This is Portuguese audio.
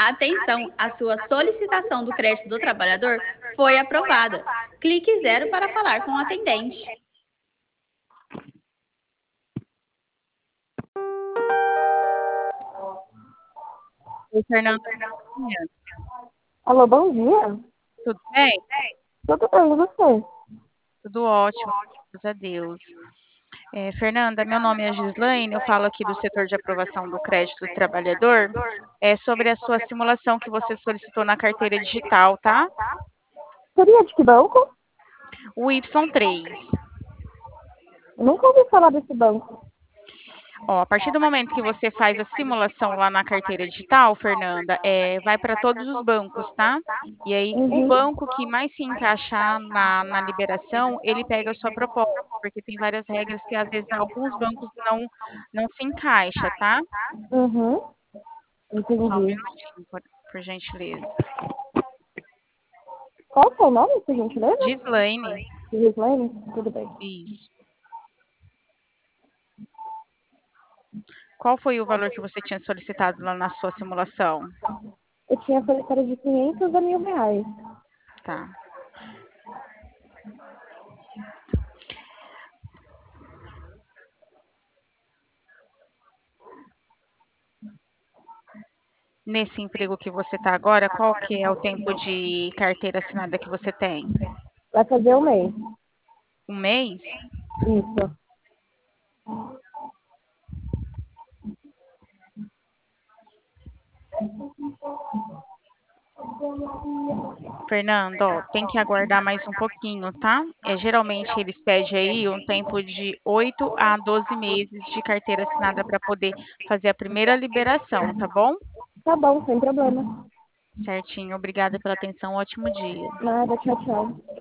Atenção, a sua solicitação do crédito do trabalhador foi aprovada. Clique 0 para falar com o atendente. Oi, Fernanda, Alô, bom dia. tudo bem? Tudo bem, e você? Tudo ótimo, graças a Deus. Fernanda, meu nome é Gislaine, eu falo aqui do setor de aprovação do crédito do trabalhador. É sobre a sua simulação que você solicitou na carteira digital, tá? Seria de que banco? O Y3. Eu nunca ouvi falar desse banco. Ó, a partir do momento que você faz a simulação lá na carteira digital, Fernanda, vai para todos os bancos, tá? E aí, o Uhum. banco que mais se encaixar na liberação, ele pega a sua proposta, porque tem várias regras que às vezes alguns bancos não se encaixa, tá? Uhum. Só um Entendi. minutinho, por gentileza. Qual que é o nome, por gentileza? Gislaine, Gislaine? Tudo bem. isso. Qual foi o valor que você tinha solicitado lá na sua simulação? Eu tinha solicitado de 500 a R$ 1.000. Tá. Nesse emprego que você está agora, qual que é o tempo de carteira assinada que você tem? Vai fazer um mês. Um mês? Isso. Fernando, ó, tem que aguardar mais um pouquinho, tá? Geralmente eles pedem aí um tempo de 8 a 12 meses de carteira assinada para poder fazer a primeira liberação, tá bom? Tá bom, sem problema. Certinho, obrigada pela atenção, ótimo dia. Nada, tchau, tchau.